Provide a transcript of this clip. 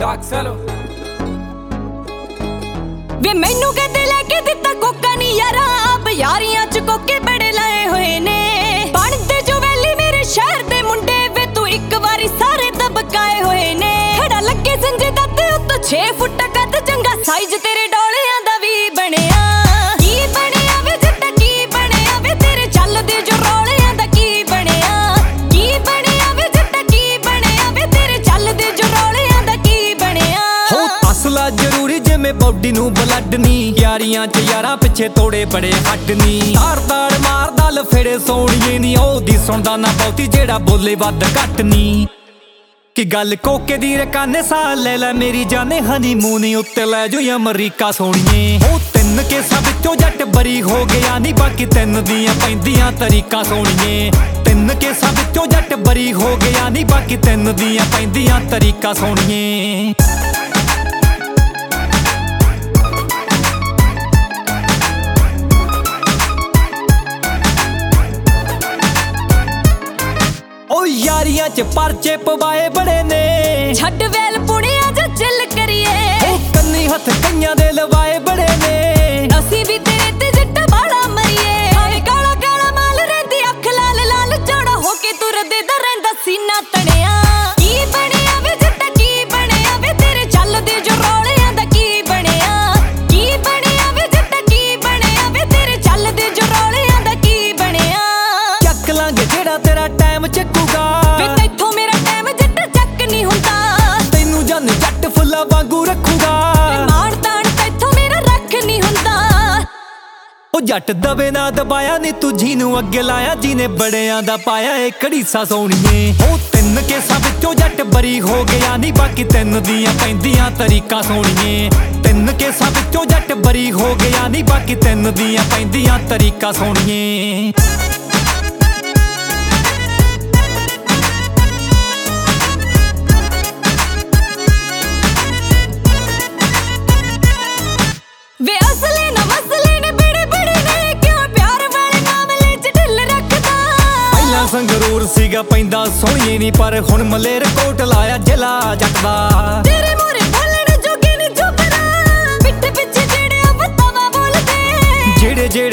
Daxelo ਵੇ ਮੈਨੂੰ ਕਦੇ ਲੈ ਕੇ ਦਿੱਤਾ ਕੋਕਾ ਨੀ ਯਾਰਾ ਬਿਆਰੀਆਂ ਚ ਕੋਕੇ ਬੜੇ ਲਾਏ ਹੋਏ ਨੇ ਬਣਦੇ ਜੋ ਵੈਲੀ ਮੇਰੇ ਸ਼ਹਿਰ ਦੇ ਮੁੰਡੇ ਵੇ ਤੂੰ ਇੱਕ ਵਾਰੀ ਸਾਰੇ ਦਬਕਾਏ ਹੋਏ ਨੇ ਖੜਾ ਲੱਗੇ ਸੰਜੇ ਦਾ ਤੇ ਉੱਤੋਂ 6 ਫੁੱਟ ਕੱਦ ਚੰਗਾ ਸਾਈਜ਼ ਤੇਰੇ ਡੋਲਿਆਂ ਦਾ ਵੀ ਬਣਿਆ ਕੀ ਬਣਿਆ ਵੇ ਜੱਟਾ ਕੀ ਬਣਿਆ ਵੇ ਤੇਰੇ ਚੱਲਦੇ ਜੋ ਰੋਲਿਆਂ ਦਾ ਕੀ ਬਣਿਆ ਕੀ ਬਣਿਆ ਵੇ ਜੱਟਾ ਕੀ ਬਣਿਆ ਵੇ ਤੇਰੇ ਚੱਲਦੇ ਜੋ ਰੋਲਿਆਂ ਦਾ ਕੀ ਬਣਿਆ ਹੋ ਅਸਲਾ ਜ਼ਰੂਰੀ ਜਿਵੇਂ ਬੌਡੀ ਨੂੰ ਬਲੱਡ ਨੀ ਯਾਰੀਆਂ ਚ ਯਾਰਾਂ ਪਿੱਛੇ ਤੋੜੇ ਬੜੇ ਹੱਡ ਨੀ ਤਾੜ ਮਾਰਦਾ ਲਫੇੜੇ ਸੋਣੀਏ ਨੀ ਉਹਦੀ ਸੁਣਦਾ ਨਾ ਬਹੁਤੀ ਜਿਹੜਾ ਬੋਲੇ ਵੱਧ ਘੱਟ ਨੀ ਕਿ ਗੱਲ ਕੋਕੇ ਦੀ ਰਕਾਨੇ ਸਾਹ ਲੈ ਮੇਰੀ ਜਾਨੇ ਹਨੀਮੂਨ ਉੱਤੇ ਲੈ ਜੋ ਅਮਰੀਕਾ ਸੋਣੀਏ ਉਹ 3 ਕੇਸਾਂ ਵਿੱਚੋਂ ਜੱਟ ਬਰੀ ਹੋ ਗਿਆ ਨੀ ਬਾਕੀ 3 ਦੀਆਂ ਪੈਂਦੀਆਂ ਤਰੀਕਾਂ ਸੋਣੀਏ 3 ਕੇਸਾਂ ਵਿੱਚੋਂ ਜੱਟ ਬਰੀ ਹੋ ਗਿਆ ਨੀ ਬਾਕੀ 3 ਦੀਆਂ ਪੈਂਦੀਆਂ ਤਰੀਕਾਂ ਸੋਣੀਏ ਓ ਯਾਰੀਆਂ ਚ ਪਰਚੇ ਪਵਾਏ ਬੜੇ ਨੇ ਛੱਡ ਵੈਲ ਪੁਣਿਆ ਜਾਂ ਚੱਲ ਕਰੀਏ ਓ ਕੰਨੀ ਹੱਥ ਕਈਆਂ ਦੇ ਲਵਾਏ ਬੜੇ ਨੇ ਅਸੀਂ ਵੀ ਤੇਰੇ ਤੇ ਜੱਟਾ ਬਾਲਾ ਮਰੀਏ ਆਵੇ ਕਾਲਾ ਕਾਲਾ ਮਾਲ ਰਹਿੰਦੀ ਅੱਖ ਲਾਲ ਲਾਲ ਚੌੜਾ ਹੋ ਕੇ ਤੁਰਦੇ ਦਾ ਰਹਿੰਦਾ ਸੀਨਾ ਤਣਿਆ ਕੀ ਬਣਿਆ ਵੇ ਜੱਟਾ ਕੀ ਬਣਿਆ ਵੇ ਤੇਰੇ ਚੱਲਦੇ ਜੋ ਰੋਲਿਆਂ ਦਾ ਕੀ ਬਣਿਆ ਕੀ ਬਣਿਆ ਵੇ ਜੱਟਾ ਕੀ ਬਣਿਆ ਵੇ ਤੇਰੇ ਚੱਲਦੇ ਜੋ ਰੋਲਿਆਂ ਦਾ ਕੀ ਬਣਿਆ ਚੱਕ ਲਾਂਗੇ ਜਿਹੜਾ ਤੇਰਾ ਟਾਈਮ ਚੱਕੂਗਾ ਵੇ ਤੈਥੋਂ ਮੇਰਾ ਟਾਈਮ ਜੱਟਾ ਚੱਕ ਨਹੀਂ ਹੁੰਦਾ ਤੈਨੂੰ ਜਨ ਜੱਟ ਫੁੱਲਾਂ ਵਾਂਗੂ ਰੱਖੂਗਾ ਮਾਣ ਤਾਣ ਤੈਥੋਂ ਮੇਰਾ ਰੱਖ ਨਹੀਂ ਹੁੰਦਾ ਉਹ ਜੱਟ ਦਵੇ ਨਾ ਦਬਾਇਆ ਨੀ ਤੂੰ ਜਿਹਨੂੰ ਅੱਗੇ ਲਾਇਆ ਜਿਹਨੇ ਬੜਿਆਂ ਦਾ ਪਾਇਆ ਏ ਘੜੀਸਾ ਸੋਣੀਏ ਉਹ 3 ਕੇਸਾਂ ਵਿੱਚੋਂ ਜੱਟ ਬਰੀ ਹੋ ਗਿਆ ਨੀ ਬਾਕੀ 3 ਦੀਆਂ ਪੈਂਦੀਆਂ ਤਰੀਕਾਂ ਸੋਣੀਏ 3 ਕੇਸਾਂ ਵਿੱਚੋਂ ਜੱਟ ਬਰੀ ਹੋ ਗਿਆ ਨੀ ਬਾਕੀ 3 ਦੀਆਂ ਪੈਂਦੀਆਂ ਤਰੀਕਾਂ ਸੋਣੀਏ ਵੇ ਅਸਲੇ ਨਾ ਮਸਲੇ ਨੇ ਬੜੇ ਬੜੇ ਨੇ ਕਿਉਂ ਪਿਆਰ ਵਾਲੇ ਮਾਮਲੇ ਚ ਢਿੱਲ ਰੱਖਦਾ ਪਹਿਲਾਂ ਸੰਗਰੂਰ ਸੀਗਾ ਪੈਂਦਾ ਸੋਹਣੀਏ ਨੀ ਪਰ ਹੁਣ ਮਲੇਰਕੋਟ ਲਾਇਆ ਜ਼ਿਲ੍ਹਾ ਜੱਟ ਦਾ ਤੇਰੇ